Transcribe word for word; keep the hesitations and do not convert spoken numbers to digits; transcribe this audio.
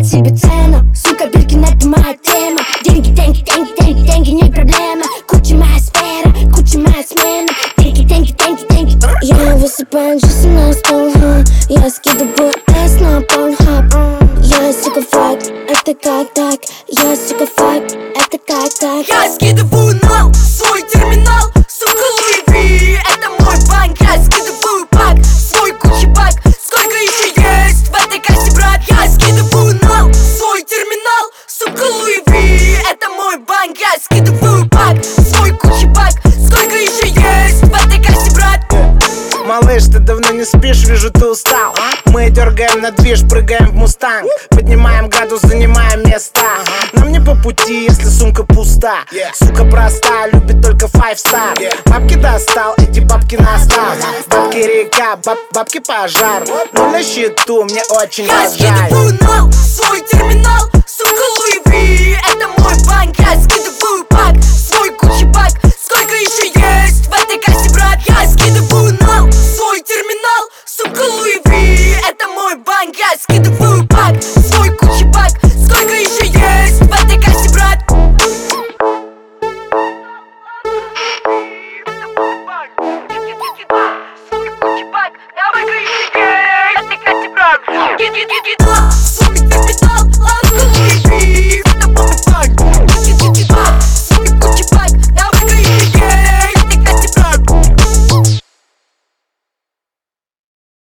знать себе цену. Сука, Биркин, это моя тема. Деньги, деньги, деньги, деньги, деньги не проблема. Куча моя сфера, куча моя смена. Деньги, деньги, деньги, деньги. Я высыпаю часы на стол, ха. Я скидываю эс на порнхаб. Я сука фак, это как так? Я сука фак, это как так? Я скидываю нал, свой терминал, сука, Луи Ви, это мой банк. Я скидываю пак, свой Гуччи бак. Сколько еще есть в этой кассе, брат? Я скидываю нал, свой терминал, сука, Луи Ви, это мой банк. Я скидываю пак, свой Гуччи бак. Сколько еще есть в этой кассе, брат? Малыш, ты давно не спишь, вижу, ты устал. Мы дергаем на движ, прыгаем в мустанг. Поднимаем градус, занимаем места. Нам не по пути, если сумка пуста. Сука проста, любит только five star. Бабки достал, эти бабки настал. Бабки река, баб, бабки пожар. Ну на счету, мне очень Я жаль. скидываю нал, свой терминал, сука, Луи Ви, это мой банк. Я скидываю пак, свой Гуччи бак. Сколько еще есть в этой кассе, брат? Я скидываю нал, свой терминал, сука, Луи Ви, это мой банк. Я скидываю пак, свой Гуччи бак. Сколько еще есть в этой кассе, брат? Сколько еще есть в этой кассе, брат?